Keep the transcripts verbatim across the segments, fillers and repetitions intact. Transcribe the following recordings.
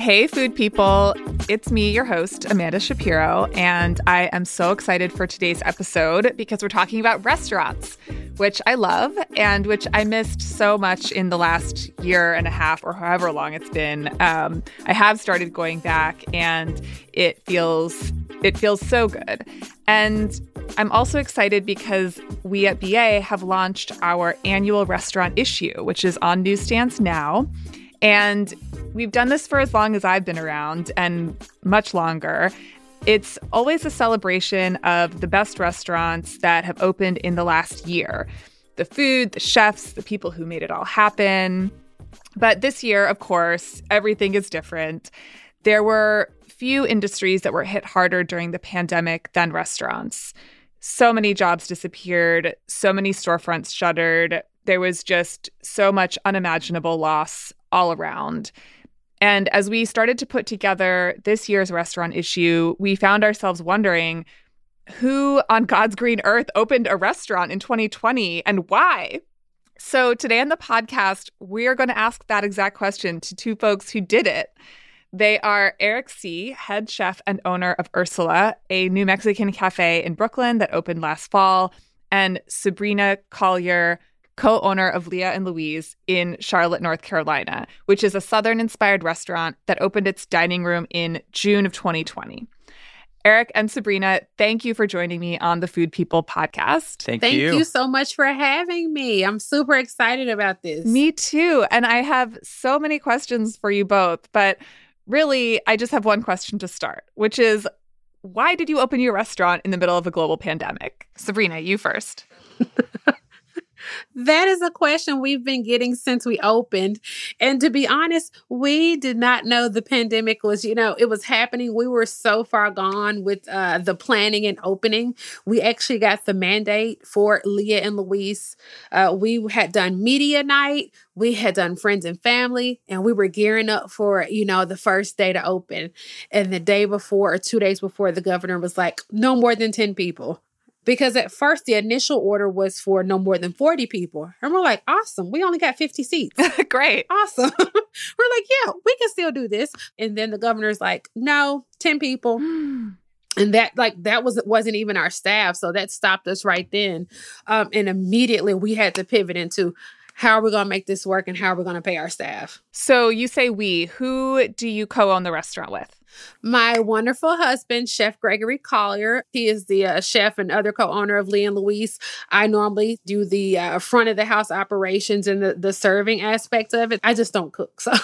Hey, food people. It's me, your host, Amanda Shapiro, and I am so excited for today's episode because we're talking about restaurants, which I love and which I missed so much in the last year and a half or however long it's been. Um, I have started going back, and it feels it feels so good. And I'm also excited because we at B A have launched our annual restaurant issue, which is on newsstands now. And we've done this for as long as I've been around and much longer. It's always a celebration of the best restaurants that have opened in the last year. The food, the chefs, the people who made it all happen. But this year, of course, everything is different. There were few industries that were hit harder during the pandemic than restaurants. So many jobs disappeared. So many storefronts shuttered. There was just so much unimaginable loss all around. And as we started to put together this year's restaurant issue, we found ourselves wondering who on God's green earth opened a restaurant in twenty twenty and why? So today on the podcast, we are going to ask that exact question to two folks who did it. They are Eric See., head chef and owner of Ursula, a New Mexican cafe in Brooklyn that opened last fall, and Sabrina Collier, co-owner of Leah and Louise in Charlotte, North Carolina, which is a Southern-inspired restaurant that opened its dining room in June of twenty twenty. Eric and Sabrina, thank you for joining me on the Food People podcast. Thank, thank you. you so much for having me. I'm super excited about this. Me too. And I have so many questions for you both, but really, I just have one question to start, which is, why did you open your restaurant in the middle of a global pandemic? Sabrina, you first. That is a question we've been getting since we opened. And to be honest, we did not know the pandemic was, you know, it was happening. We were so far gone with uh, the planning and opening. We actually got the mandate for Leah and Louise. Uh, we had done media night. We had done friends and family, and we were gearing up for, you know, the first day to open. And the day before or two days before, the governor was like, no more than ten people. Because at first, the initial order was for no more than forty people. And we're like, awesome. We only got fifty seats. Great. Awesome. We're like, yeah, we can still do this. And then the governor's like, no, ten people. And that like that was, wasn't even our staff. So that stopped us right then. Um, and immediately we had to pivot into how are we going to make this work and how are we going to pay our staff? So you say we. Who do you co-own the restaurant with? My wonderful husband, Chef Gregory Collier. He is the uh, chef and other co-owner of Leah and Louise. I normally do the uh, front of the house operations and the, the serving aspect of it. I just don't cook. So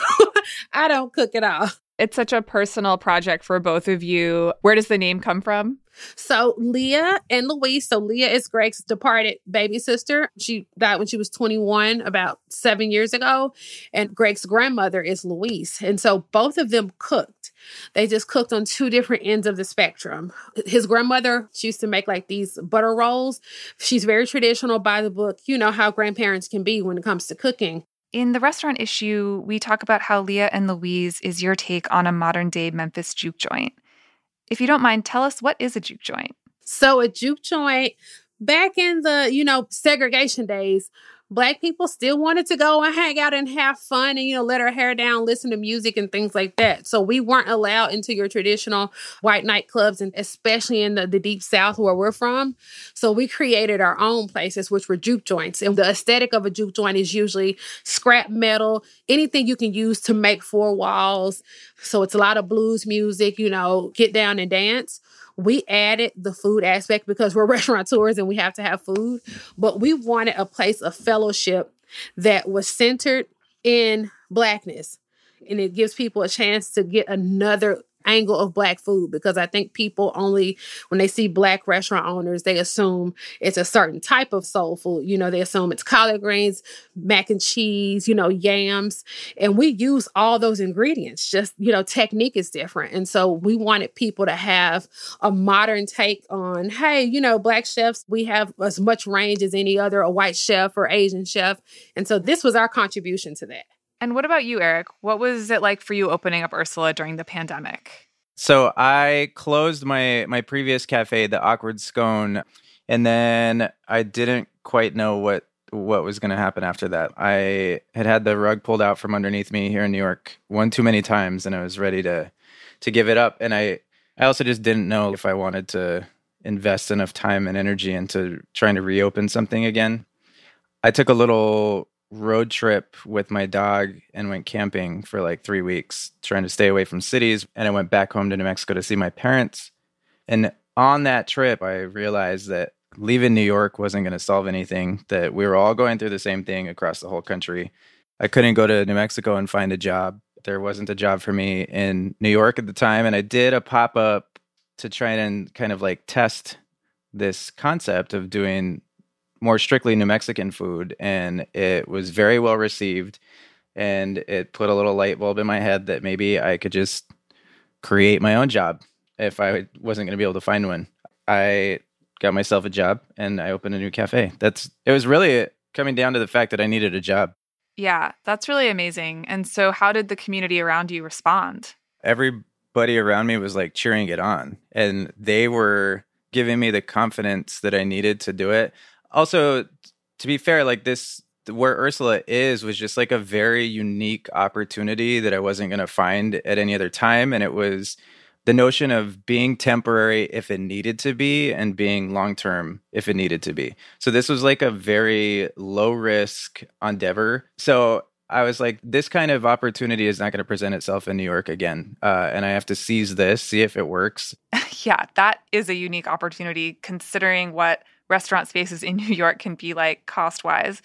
I don't cook at all. It's such a personal project for both of you. Where does the name come from? So Leah and Louise. So Leah is Greg's departed baby sister. She died when she was twenty-one, about seven years ago. And Greg's grandmother is Louise. And so both of them cooked. They just cooked on two different ends of the spectrum. His grandmother, she used to make like these butter rolls. She's very traditional by the book. You know how grandparents can be when it comes to cooking. In the restaurant issue, we talk about how Leah and Louise is your take on a modern-day Memphis juke joint. If you don't mind, tell us, what is a juke joint? So a juke joint, back in the, you know, segregation days, Black people still wanted to go and hang out and have fun and, you know, let our hair down, listen to music and things like that. So we weren't allowed into your traditional white nightclubs, and especially in the, the deep South where we're from. So we created our own places, which were juke joints. And the aesthetic of a juke joint is usually scrap metal, anything you can use to make four walls. So it's a lot of blues music, you know, get down and dance. We added the food aspect because we're restaurateurs and we have to have food. But we wanted a place of fellowship that was centered in Blackness. And it gives people a chance to get another angle of Black food, because I think people only, when they see Black restaurant owners, they assume it's a certain type of soul food. You know, they assume it's collard greens, mac and cheese, you know, yams. And we use all those ingredients. Just, you know, technique is different. And so we wanted people to have a modern take on, hey, you know, Black chefs, we have as much range as any other, a white chef or Asian chef. And so this was our contribution to that. And what about you, Eric? What was it like for you opening up Ursula during the pandemic? So I closed my my previous cafe, the Awkward Scone, and then I didn't quite know what what was going to happen after that. I had had the rug pulled out from underneath me here in New York one too many times, and I was ready to to give it up. And I, I also just didn't know if I wanted to invest enough time and energy into trying to reopen something again. I took a little road trip with my dog and went camping for like three weeks, trying to stay away from cities. And I went back home to New Mexico to see my parents. And on that trip, I realized that leaving New York wasn't going to solve anything, that we were all going through the same thing across the whole country. I couldn't go to New Mexico and find a job. There wasn't a job for me in New York at the time. And I did a pop-up to try and kind of like test this concept of doing more strictly New Mexican food. And it was very well received. And it put a little light bulb in my head that maybe I could just create my own job if I wasn't going to be able to find one. I got myself a job and I opened a new cafe. That's it was really coming down to the fact that I needed a job. Yeah, that's really amazing. And so how did the community around you respond? Everybody around me was like cheering it on, and they were giving me the confidence that I needed to do it. Also, to be fair, like this, where Ursula is was just like a very unique opportunity that I wasn't going to find at any other time. And it was the notion of being temporary if it needed to be and being long-term if it needed to be. So this was like a very low-risk endeavor. So I was like, this kind of opportunity is not going to present itself in New York again. Uh, and I have to seize this, see if it works. Yeah, that is a unique opportunity considering what restaurant spaces in New York can be like cost-wise.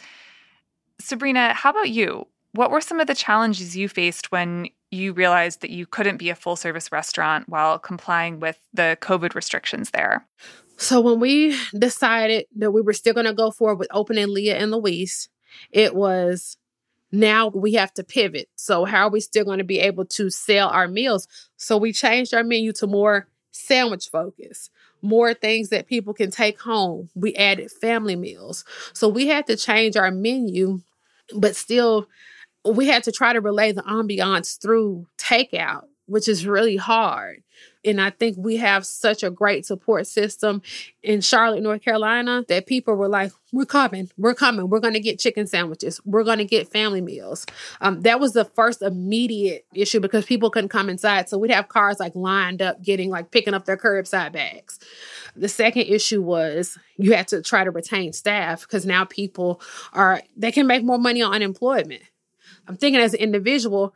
Sabrina, how about you? What were some of the challenges you faced when you realized that you couldn't be a full-service restaurant while complying with the COVID restrictions there? So when we decided that we were still going to go forward with opening Leah and Louise, it was now we have to pivot. So how are we still going to be able to sell our meals? So we changed our menu to more sandwich focus, more things that people can take home. We added family meals. So we had to change our menu, but still we had to try to relay the ambiance through takeout, which is really hard. And I think we have such a great support system in Charlotte, North Carolina, that people were like, we're coming, we're coming, we're going to get chicken sandwiches, we're going to get family meals. Um, that was the first immediate issue because people couldn't come inside. So we'd have cars like lined up getting like picking up their curbside bags. The second issue was you had to try to retain staff because now people are, they can make more money on unemployment. I'm thinking as an individual,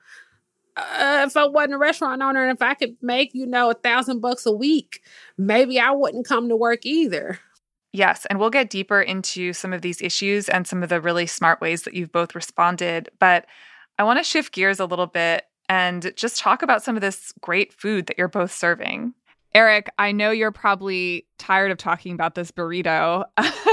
uh, if I wasn't a restaurant owner and if I could make, you know, a thousand bucks a week, maybe I wouldn't come to work either. Yes, and we'll get deeper into some of these issues and some of the really smart ways that you've both responded. But I want to shift gears a little bit and just talk about some of this great food that you're both serving. Eric, I know you're probably tired of talking about this burrito,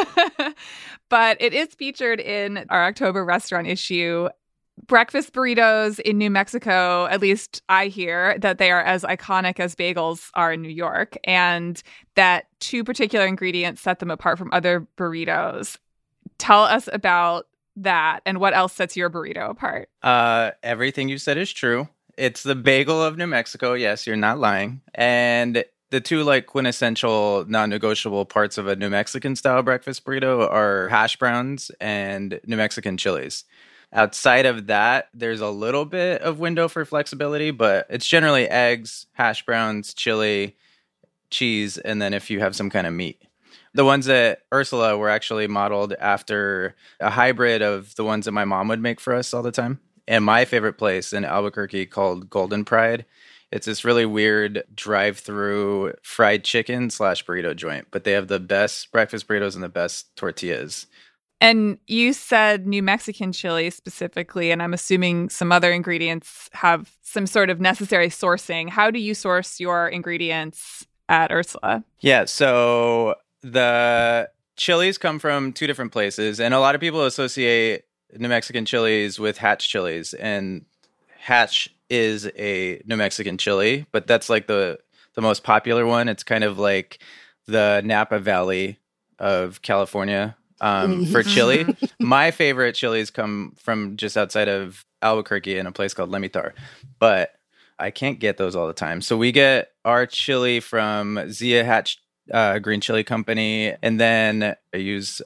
but it is featured in our October restaurant issue. Breakfast burritos in New Mexico, at least I hear that they are as iconic as bagels are in New York, and that two particular ingredients set them apart from other burritos. Tell us about that and what else sets your burrito apart. Uh, everything you said is true. It's the bagel of New Mexico. Yes, you're not lying. And the two like quintessential non-negotiable parts of a New Mexican style breakfast burrito are hash browns and New Mexican chilies. Outside of that, there's a little bit of window for flexibility, but it's generally eggs, hash browns, chili, cheese, and then if you have some kind of meat. The ones at Ursula were actually modeled after a hybrid of the ones that my mom would make for us all the time. And my favorite place in Albuquerque called Golden Pride. It's this really weird drive-through fried chicken slash burrito joint, but they have the best breakfast burritos and the best tortillas. And you said New Mexican chili specifically, and I'm assuming some other ingredients have some sort of necessary sourcing. How do you source your ingredients at Ursula? Yeah, so the chilies come from two different places, and a lot of people associate New Mexican chilies with Hatch chilies, and Hatch is a New Mexican chili, but that's like the, the most popular one. It's kind of like the Napa Valley of California. Um, for chili, my favorite chilies come from just outside of Albuquerque in a place called Lemitar, but I can't get those all the time. So we get our chili from Zia Hatch uh, Green Chili Company, and then I use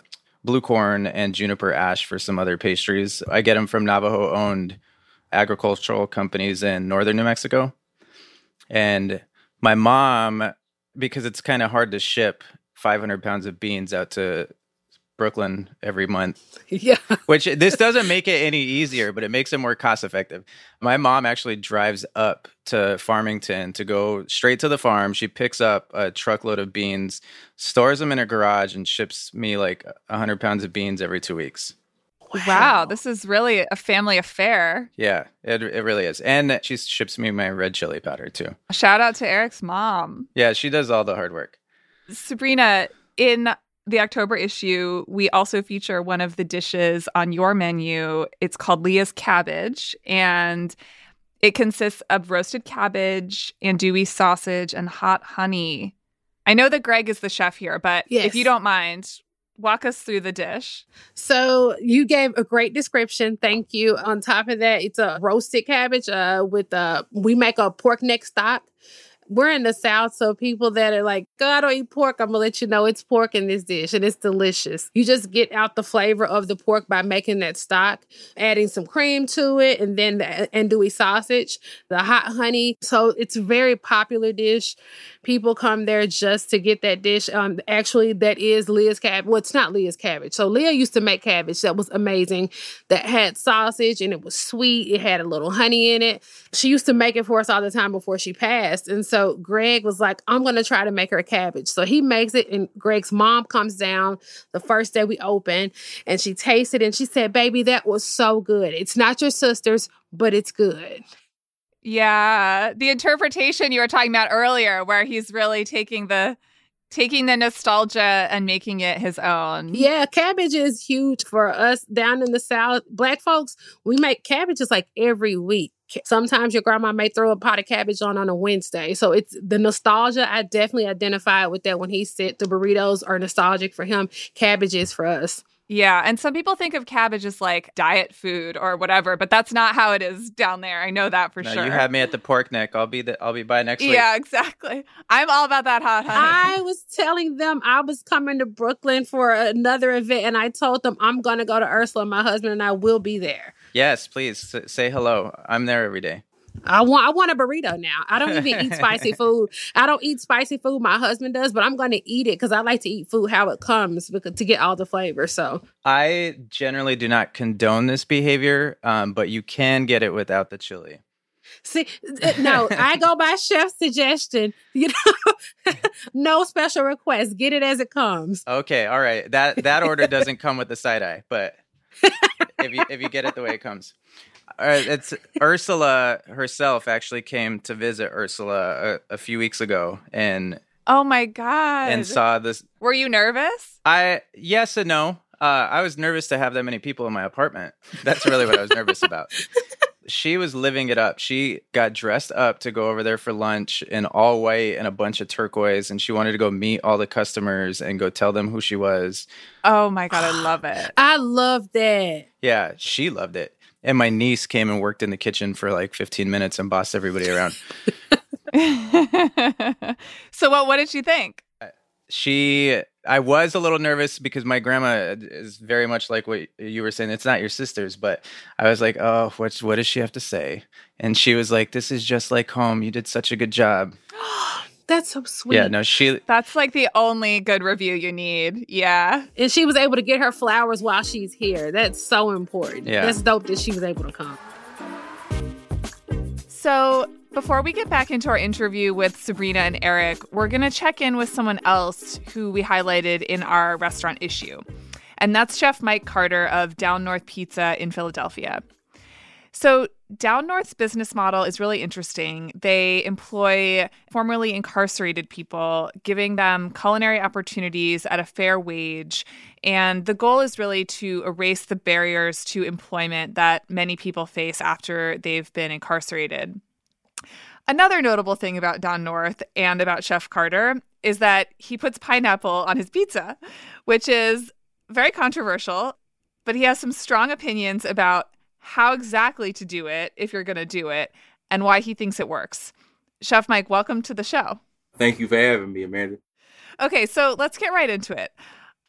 blue corn and juniper ash for some other pastries. I get them from Navajo-owned agricultural companies in northern New Mexico. And my mom, because it's kind of hard to ship five hundred pounds of beans out to Brooklyn every month. Yeah. Which this doesn't make it any easier, but it makes it more cost effective. My mom actually drives up to Farmington to go straight to the farm. She picks up a truckload of beans, stores them in her garage, and ships me like one hundred pounds of beans every two weeks. Wow. wow, this is really a family affair. Yeah, it it really is. And she ships me my red chili powder too. Shout out to Eric's mom. Yeah, she does all the hard work. Sabrina, in the October issue, we also feature one of the dishes on your menu. It's called Leah's Cabbage, and it consists of roasted cabbage, andouille sausage, and hot honey. I know that Greg is the chef here, but yes. if you don't mind, walk us through the dish. So you gave a great description. Thank you. On top of that, it's a roasted cabbage uh, with a, we make a pork neck stock. We're in the South, so people that are like, oh, I don't eat pork, I'm going to let you know it's pork in this dish, and it's delicious. You just get out the flavor of the pork by making that stock, adding some cream to it, and then the andouille sausage, the hot honey. So it's a very popular dish. People come there just to get that dish. Um, actually, that is Leah's cabbage. Well, it's not Leah's cabbage. So Leah used to make cabbage that was amazing, that had sausage, and it was sweet. It had a little honey in it. She used to make it for us all the time before she passed. And so So Greg was like, I'm going to try to make her a cabbage. So he makes it, and Greg's mom comes down the first day we open, and she tasted it, and she said, baby, that was so good. It's not your sister's, but it's good. Yeah. The interpretation you were talking about earlier, where he's really taking the taking the nostalgia and making it his own. Yeah, cabbage is huge for us down in the South. Black folks, we make cabbages like every week. Sometimes your grandma may throw a pot of cabbage on on a Wednesday. So it's the nostalgia. I definitely identified with that when he said the burritos are nostalgic for him. Cabbage is for us. Yeah. And some people think of cabbage as like diet food or whatever, but that's not how it is down there. I know that for no, sure. You had me at the pork neck. I'll be the, I'll be by next week. Yeah, exactly. I'm all about that hot honey. I was telling them I was coming to Brooklyn for another event, and I told them I'm going to go to Ursula. My husband and I will be there. Yes, please S- say hello. I'm there every day. I want I want a burrito now. I don't even eat spicy food. I don't eat spicy food. My husband does, but I'm going to eat it because I like to eat food how it comes because, to get all the flavor. So I generally do not condone this behavior, um, but you can get it without the chili. See, no, I go by chef's suggestion. You know, no special request. Get it as it comes. Okay, all right. That that order doesn't come with the side eye, but if you if you get it the way it comes. All right, it's Ursula herself actually came to visit Ursula a, a few weeks ago and oh my God. and saw this. Were you nervous? I yes and no. Uh, I was nervous to have that many people in my apartment. That's really what I was nervous about. She was living it up. She got dressed up to go over there for lunch in all white and a bunch of turquoise, and she wanted to go meet all the customers and go tell them who she was. Oh my God, I love it. I love that. Yeah, she loved it. And my niece came and worked in the kitchen for like fifteen minutes and bossed everybody around. So what, what did she think? She, I was a little nervous because my grandma is very much like what you were saying. It's not your sister's, but I was like, oh, what, what does she have to say? And she was like, this is just like home. You did such a good job. That's so sweet. Yeah, no, she... That's like the only good review you need. Yeah. And she was able to get her flowers while she's here. That's so important. Yeah. That's dope that she was able to come. So before we get back into our interview with Sabrina and Eric, we're going to check in with someone else who we highlighted in our restaurant issue. And that's Chef Mike Carter of Down North Pizza in Philadelphia. So Down North's business model is really interesting. They employ formerly incarcerated people, giving them culinary opportunities at a fair wage. And the goal is really to erase the barriers to employment that many people face after they've been incarcerated. Another notable thing about Down North and about Chef Carter is that he puts pineapple on his pizza, which is very controversial, but he has some strong opinions about how exactly to do it if you're going to do it, and why he thinks it works. Chef Mike, welcome to the show. Thank you for having me, Amanda. Okay, so let's get right into it.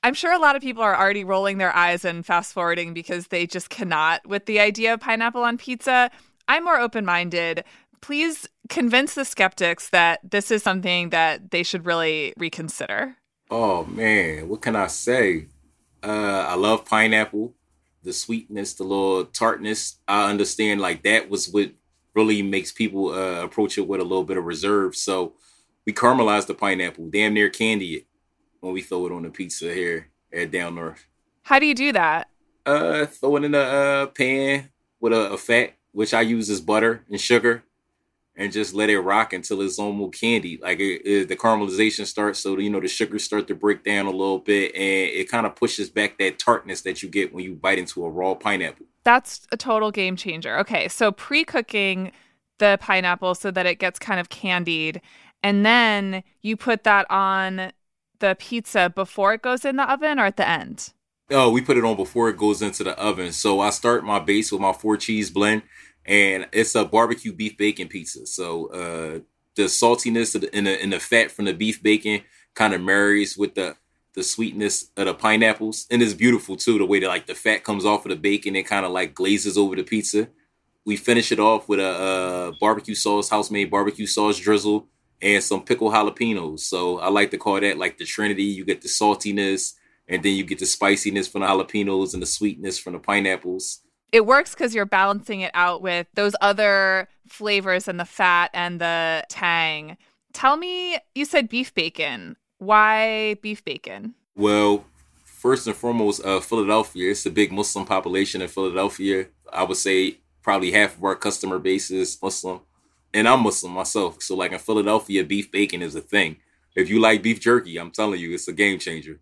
I'm sure a lot of people are already rolling their eyes and fast forwarding because they just cannot with the idea of pineapple on pizza. I'm more open-minded. Please convince the skeptics that this is something that they should really reconsider. Oh, man, what can I say? Uh, I love pineapple, the sweetness, the little tartness. I understand like that was what really makes people uh, approach it with a little bit of reserve. So we caramelize the pineapple, damn near candy it when we throw it on the pizza here at Down North. How do you do that? Uh, throw it in a uh, pan with a, a fat, which I use as butter and sugar, and just let it rock until it's almost candy. Like it, it, the caramelization starts, so you know the sugars start to break down a little bit, and it kind of pushes back that tartness that you get when you bite into a raw pineapple. That's a total game changer. Okay, so pre-cooking the pineapple so that it gets kind of candied, and then you put that on the pizza before it goes in the oven or at the end? Oh, we put it on before it goes into the oven. So I start my base with my four cheese blend. And it's a barbecue beef bacon pizza. So uh, the saltiness of the, and, the, and the fat from the beef bacon kind of marries with the, the sweetness of the pineapples. And it's beautiful, too, the way that like the fat comes off of the bacon and kind of like glazes over the pizza. We finish it off with a, a barbecue sauce, house-made barbecue sauce drizzle, and some pickled jalapenos. So I like to call that like the Trinity. You get the saltiness, and then you get the spiciness from the jalapenos and the sweetness from the pineapples. It works because you're balancing it out with those other flavors and the fat and the tang. Tell me, you said beef bacon. Why beef bacon? Well, first and foremost, uh, Philadelphia. It's a big Muslim population in Philadelphia. I would say probably half of our customer base is Muslim. And I'm Muslim myself. So like in Philadelphia, beef bacon is a thing. If you like beef jerky, I'm telling you, it's a game changer.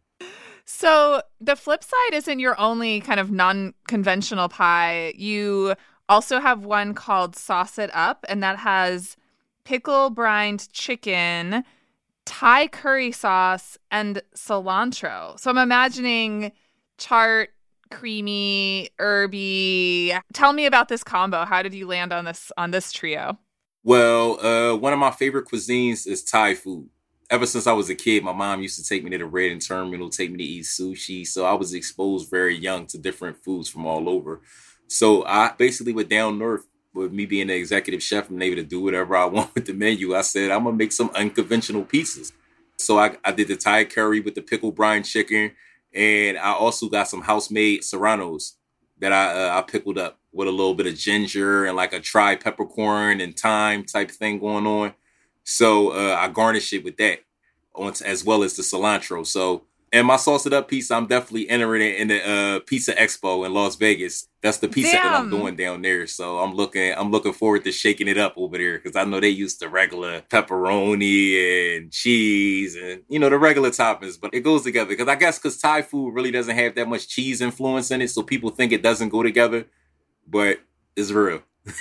So the flip side isn't your only kind of non-conventional pie. You also have one called Sauce It Up, and that has pickle brined chicken, Thai curry sauce, and cilantro. So I'm imagining tart, creamy, herby. Tell me about this combo. How did you land on this on this trio? Well, uh, one of my favorite cuisines is Thai food. Ever since I was a kid, my mom used to take me to the Red Terminal, take me to eat sushi. So I was exposed very young to different foods from all over. So I basically went down north with me being the executive chef and able to do whatever I want with the menu. I said, I'm going to make some unconventional pizzas. So I, I did the Thai curry with the pickle brine chicken. And I also got some house-made serranos that I, uh, I pickled up with a little bit of ginger and like a tri peppercorn and thyme type thing going on. So uh, I garnish it with that, as well as the cilantro. So, and my Sauce It Up pizza, I'm definitely entering it in the uh, Pizza Expo in Las Vegas. That's the pizza Damn. that I'm doing down there. So I'm looking, I'm looking forward to shaking it up over there because I know they use the regular pepperoni and cheese and you know the regular toppings, but it goes together because I guess because Thai food really doesn't have that much cheese influence in it, so people think it doesn't go together, but it's real.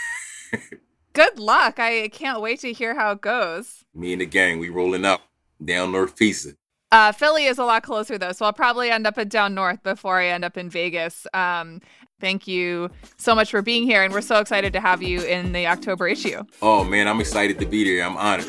Good luck. I can't wait to hear how it goes. Me and the gang, we rolling up down North Pizza. Uh, Philly is a lot closer, though, so I'll probably end up at down north before I end up in Vegas. Um, thank you so much for being here, and we're so excited to have you in the October issue. Oh, man, I'm excited to be there. I'm honored.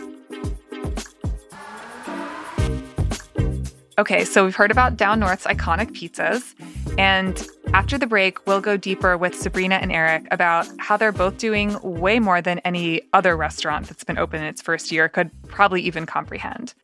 Okay, so we've heard about Down North's iconic pizzas, and after the break, we'll go deeper with Sabrina and Eric about how they're both doing way more than any other restaurant that's been open in its first year could probably even comprehend.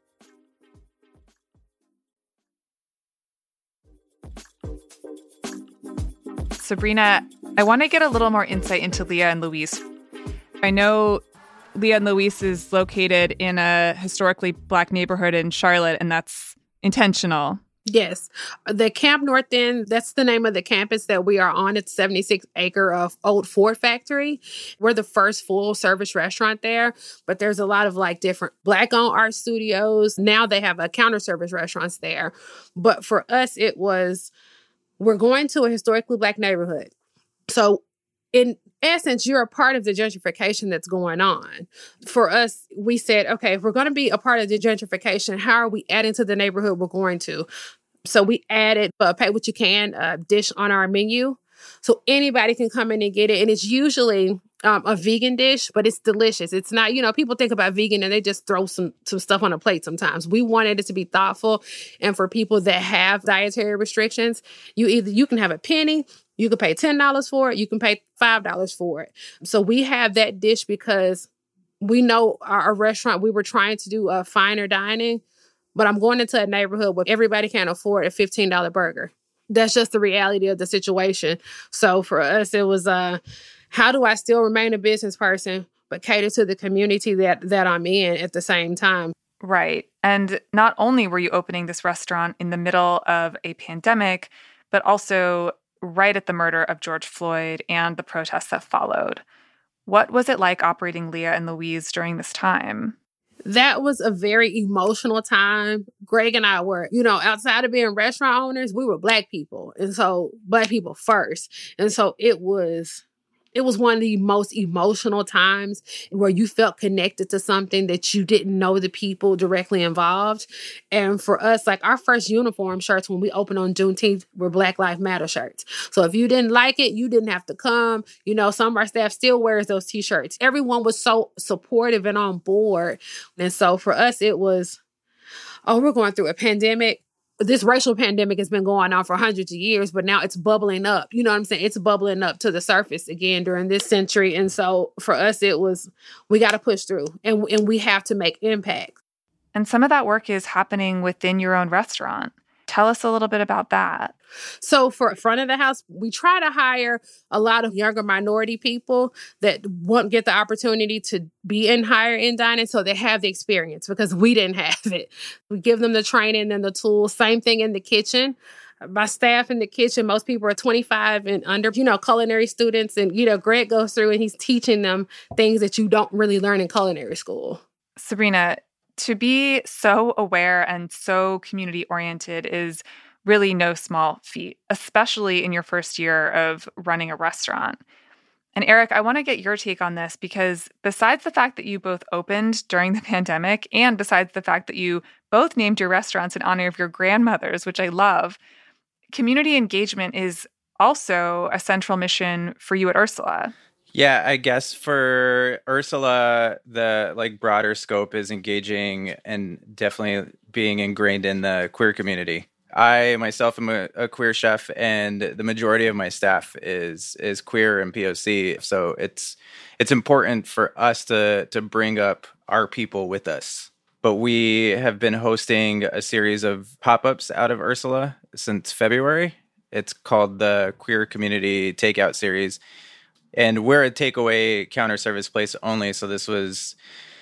Sabrina, I want to get a little more insight into Leah and Luis. I know Leah and Luis is located in a historically Black neighborhood in Charlotte, and that's intentional. Yes. The Camp North End, that's the name of the campus that we are on. It's seventy-six acre of old Ford factory. We're the first full service restaurant there, but there's a lot of like different Black owned art studios. Now they have a counter service restaurants there. But for us, it was, we're going to a historically Black neighborhood. So in essence, you're a part of the gentrification that's going on. For us, we said, okay, if we're going to be a part of the gentrification, how are we adding to the neighborhood we're going to? So we added a pay what you can uh, dish on our menu. So anybody can come in and get it. And it's usually um, a vegan dish, but it's delicious. It's not, you know, people think about vegan and they just throw some, some stuff on a plate sometimes. We wanted it to be thoughtful. And for people that have dietary restrictions, you either, you can have a penny, you can pay ten dollars for it, you can pay five dollars for it. So we have that dish because we know our, our restaurant, we were trying to do a finer dining, but I'm going into a neighborhood where everybody can't afford a fifteen dollars burger. That's just the reality of the situation. So for us, it was, uh, how do I still remain a business person, but cater to the community that, that I'm in at the same time? Right. And not only were you opening this restaurant in the middle of a pandemic, but also right at the murder of George Floyd and the protests that followed. What was it like operating Leah and Louise during this time? That was a very emotional time. Greg and I were, you know, outside of being restaurant owners, we were Black people. And so Black people first. And so it was, it was one of the most emotional times where you felt connected to something that you didn't know the people directly involved. And for us, like our first uniform shirts when we opened on Juneteenth were Black Lives Matter shirts. So if you didn't like it, you didn't have to come. You know, some of our staff still wears those t-shirts. Everyone was so supportive and on board. And so for us, it was, oh, we're going through a pandemic. This racial pandemic has been going on for hundreds of years, but now it's bubbling up. You know what I'm saying? It's bubbling up to the surface again during this century. And so for us, it was, we got to push through and, and we have to make impact. And some of that work is happening within your own restaurant. Tell us a little bit about that. So for front of the house, we try to hire a lot of younger minority people that won't get the opportunity to be in higher end dining, so they have the experience because we didn't have it. We give them the training and the tools. Same thing in the kitchen. My staff in the kitchen, most people are twenty-five and under, you know, culinary students. And, you know, Greg goes through and he's teaching them things that you don't really learn in culinary school. Sabrina, to be so aware and so community oriented is really no small feat, especially in your first year of running a restaurant. And Eric, I want to get your take on this because besides the fact that you both opened during the pandemic and besides the fact that you both named your restaurants in honor of your grandmothers, which I love, community engagement is also a central mission for you at Ursula. Yeah, I guess for Ursula, the like broader scope is engaging and definitely being ingrained in the queer community. I myself am a, a queer chef, and the majority of my staff is is queer and P O C. So it's it's important for us to to bring up our people with us. But we have been hosting a series of pop-ups out of Ursula since February. It's called the Queer Community Takeout Series. And we're a takeaway counter service place only. So this was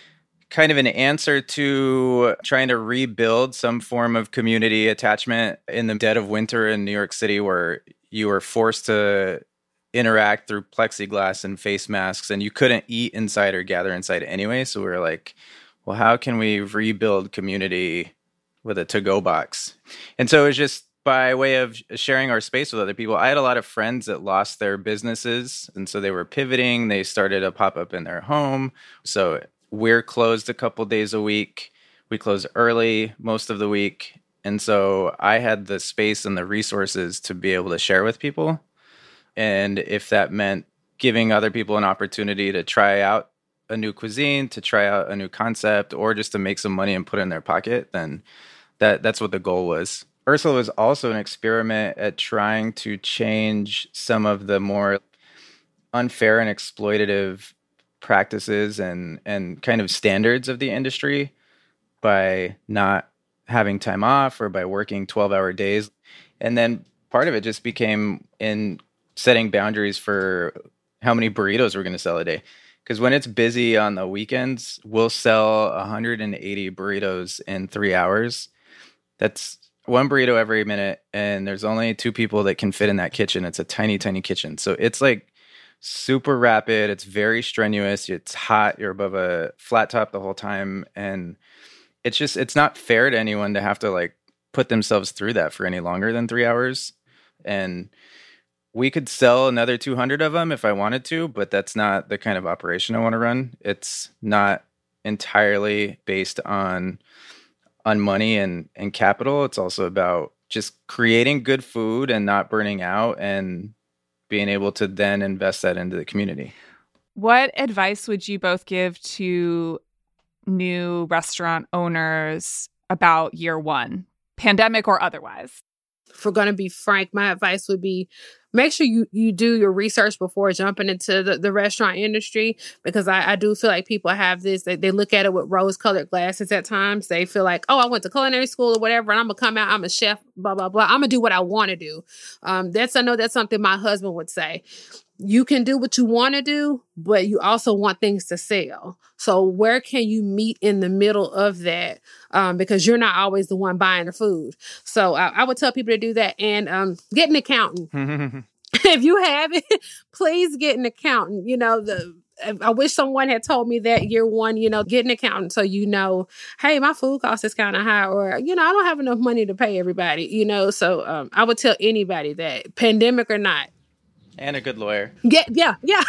kind of an answer to trying to rebuild some form of community attachment in the dead of winter in New York City, where you were forced to interact through plexiglass and face masks, and you couldn't eat inside or gather inside anyway. So we were like, well, how can we rebuild community with a to-go box? And so it was just by way of sharing our space with other people. I had a lot of friends that lost their businesses, and so they were pivoting. They started a pop-up in their home. So we're closed a couple days a week. We close early most of the week. And so I had the space and the resources to be able to share with people. And if that meant giving other people an opportunity to try out a new cuisine, to try out a new concept, or just to make some money and put it in their pocket, then that that's what the goal was. Ursula was also an experiment at trying to change some of the more unfair and exploitative practices and, and kind of standards of the industry by not having time off or by working twelve-hour days. And then part of it just became in setting boundaries for how many burritos we're going to sell a day. Because when it's busy on the weekends, we'll sell one hundred eighty burritos in three hours. That's one burrito every minute, and there's only two people that can fit in that kitchen. It's a tiny, tiny kitchen. So it's like super rapid. It's very strenuous. It's hot. You're above a flat top the whole time. And it's just, it's not fair to anyone to have to like put themselves through that for any longer than three hours. And we could sell another two hundred of them if I wanted to, but that's not the kind of operation I want to run. It's not entirely based on on money and, and capital. It's also about just creating good food and not burning out and being able to then invest that into the community. What advice would you both give to new restaurant owners about year one, pandemic or otherwise? If we're going to be frank, my advice would be make sure you, you do your research before jumping into the, the restaurant industry, because I, I do feel like people have this, they, they look at it with rose-colored glasses at times. They feel like, oh, I went to culinary school or whatever, and I'm going to come out, I'm a chef, blah, blah, blah. I'm going to do what I want to do. Um, that's I know that's something my husband would say. You can do what you want to do, but you also want things to sell. So where can you meet in the middle of that? Um, because you're not always the one buying the food. So I, I would tell people to do that, and um, get an accountant. If you have it, please get an accountant. You know, the I wish someone had told me that year one, you know, get an accountant so you know, hey, my food cost is kind of high, or, you know, I don't have enough money to pay everybody, you know. So um, I would tell anybody that, pandemic or not. And a good lawyer. Yeah, yeah, yeah.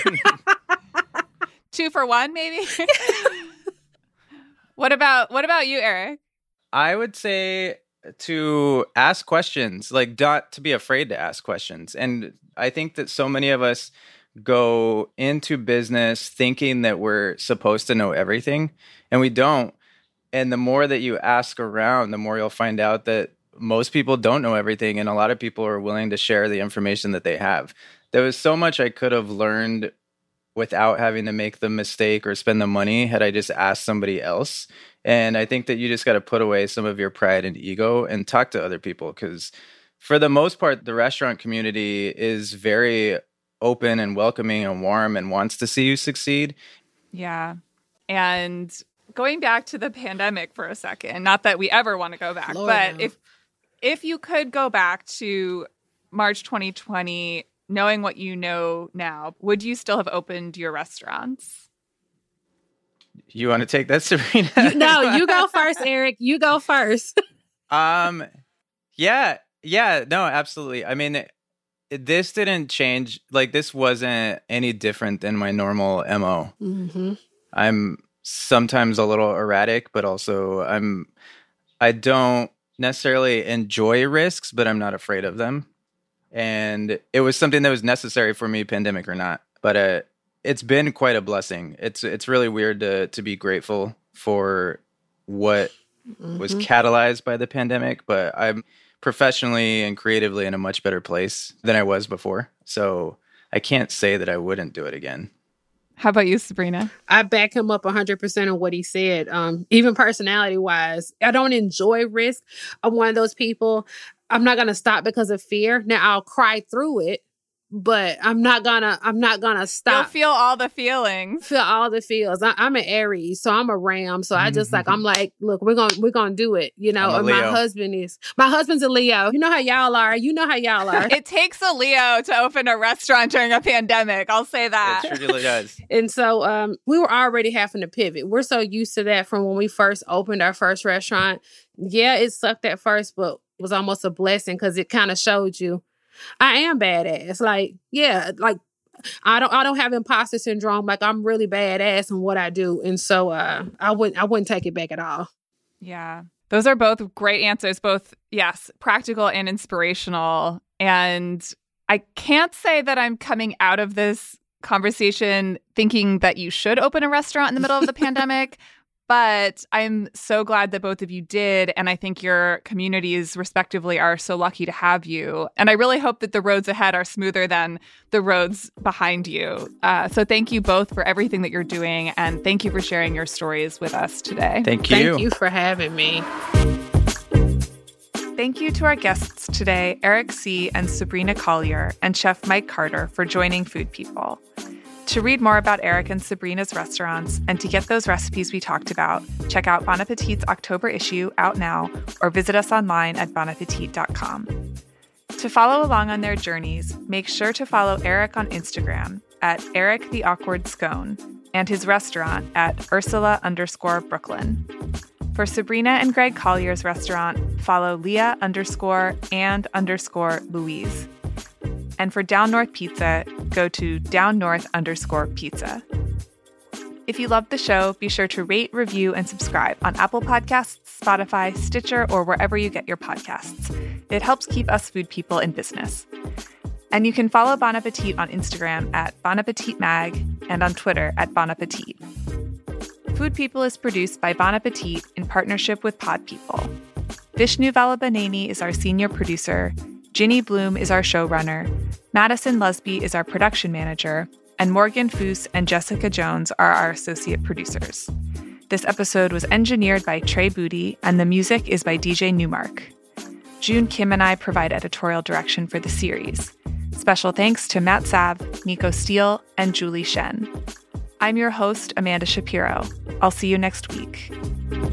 Two for one, maybe? What about what about you, Eric? I would say to ask questions, like not to be afraid to ask questions. And I think that so many of us go into business thinking that we're supposed to know everything, and we don't. And the more that you ask around, the more you'll find out that most people don't know everything, and a lot of people are willing to share the information that they have. There was so much I could have learned without having to make the mistake or spend the money had I just asked somebody else. And I think that you just got to put away some of your pride and ego and talk to other people, because for the most part, the restaurant community is very open and welcoming and warm and wants to see you succeed. Yeah. And going back to the pandemic for a second, not that we ever want to go back, Lord, but no. if if you could go back to March twenty twenty, knowing what you know now, would you still have opened your restaurants? You want to take that, Sabrina? You, no, you go first, Eric. You go first. um, yeah, yeah, no, absolutely. I mean, it, this didn't change. Like, this wasn't any different than my normal M O. Mm-hmm. I'm sometimes a little erratic, but also I'm, I don't necessarily enjoy risks, but I'm not afraid of them. And it was something that was necessary for me, pandemic or not. But uh, it's been quite a blessing. It's it's really weird to to be grateful for what mm-hmm. was catalyzed by the pandemic. But I'm professionally and creatively in a much better place than I was before. So I can't say that I wouldn't do it again. How about you, Sabrina? I back him up one hundred percent on what he said. Um, even personality-wise, I don't enjoy risk. I'm one of those people, I'm not going to stop because of fear. Now, I'll cry through it, but I'm not gonna, I'm not gonna stop. You'll feel all the feelings. Feel all the feels. I, I'm an Aries, so I'm a Ram. So I just like, I'm like, look, we're gonna, we're gonna do it. You know, and my husband is, my husband's a Leo. You know how y'all are. You know how y'all are. It takes a Leo to open a restaurant during a pandemic. I'll say that. It truly does. And so um, we were already having to pivot. We're so used to that from when we first opened our first restaurant. Yeah, it sucked at first, but it was almost a blessing because it kind of showed you, I am badass. Like, yeah, like I don't I don't have imposter syndrome. Like, I'm really badass in what I do. And so uh, I wouldn't I wouldn't take it back at all. Yeah. Those are both great answers, both, yes, practical and inspirational. And I can't say that I'm coming out of this conversation thinking that you should open a restaurant in the middle of the pandemic. But I'm so glad that both of you did. And I think your communities respectively are so lucky to have you. And I really hope that the roads ahead are smoother than the roads behind you. Uh, so thank you both for everything that you're doing. And thank you for sharing your stories with us today. Thank you. Thank you for having me. Thank you to our guests today, Eric C. and Sabrina Collier, and Chef Mike Carter for joining Food People. To read more about Eric and Sabrina's restaurants and to get those recipes we talked about, check out Bon Appetit's October issue out now or visit us online at bon appetit dot com. To follow along on their journeys, make sure to follow Eric on Instagram at Eric the Awkward Scone and his restaurant at Ursula underscore Brooklyn. For Sabrina and Greg Collier's restaurant, follow Leah underscore and underscore Louise. And for Down North Pizza, go to down north underscore pizza. If you loved the show, be sure to rate, review, and subscribe on Apple Podcasts, Spotify, Stitcher, or wherever you get your podcasts. It helps keep us food people in business. And you can follow Bon Appetit on Instagram at Bon Appetit Mag and on Twitter at Bon Appetit. Food People is produced by Bon Appetit in partnership with Pod People. Vishnu Vallabhaneni is our senior producer, Ginny Bloom is our showrunner, Madison Lusby is our production manager, and Morgan Foose and Jessica Jones are our associate producers. This episode was engineered by Trey Booty, and the music is by D J Newmark. June Kim and I provide editorial direction for the series. Special thanks to Matt Sav, Nico Steele, and Julie Shen. I'm your host, Amanda Shapiro. I'll see you next week.